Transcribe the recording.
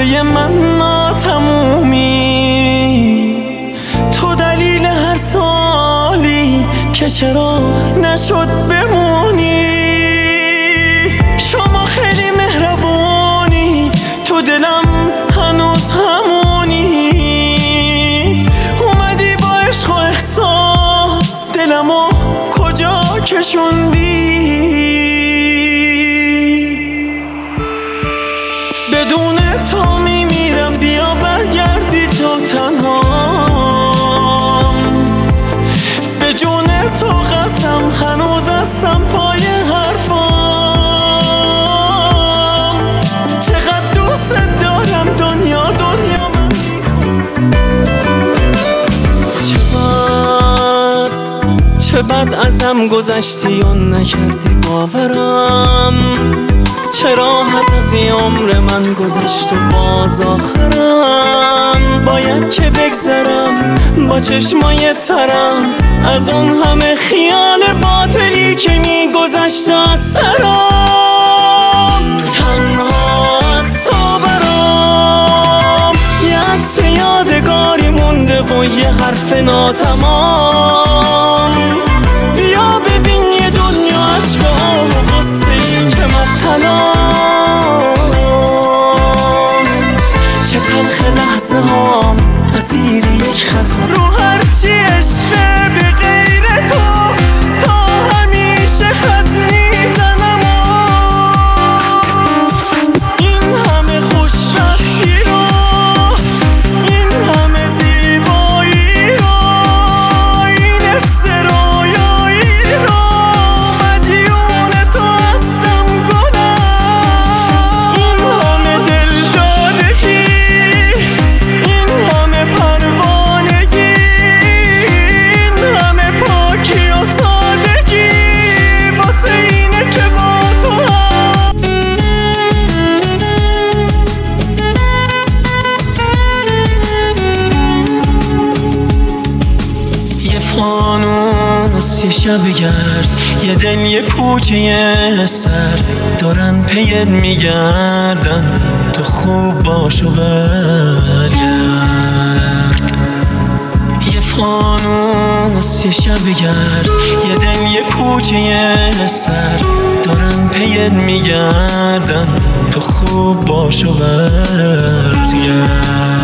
قصه من ناتمومی، تو دلیل هر سالی که چرا نشد بمونی. شما خیلی مهربونی، تو دلم هنوز همونی. اومدی با عشق و احساس دلمو کجا کشوندی. بدون تو میمیرم، بیا برگردی تو تنهام. به جون تو قسم هنوز هستم پای حرفام. چقدر دوست دارم دنیا دنیا من. چه بد ازم گذشتی و نکردی باورم. چه راحت از این عمر من گذشت و باز آخرم. باید که بگذرم با چشمای ترم از اون همه خیال باطلی که میگذشت از سرم. تنها از تو برام یه عکس یادگاری مونده و یه حرف ناتمام. بیا ببین یه دنیا عشقا و غصه ای که مبتلام. چه تلخ لحظه هام اسیر یک خطا رو هرچی عشقه به غیر تو. تا همیشه خط میزنم این همه خوشبختی رو، این همه زیبایی رو، این استرایایی رو. مدیون تو هستم گلم. این همه دل دادگی، این همه پروانگی، این همه پاکی و سادگی واسه اینه که با تو هم. یه فانوس یه شب گرد، یه دل یه کوچه سر دارن پیت میگردن. تو خوب باش و برگرد. یه فانوس یه شب گرد، یه دل یه کوچه سر دارن پیت میگردن. تو خوب باش و برگرد.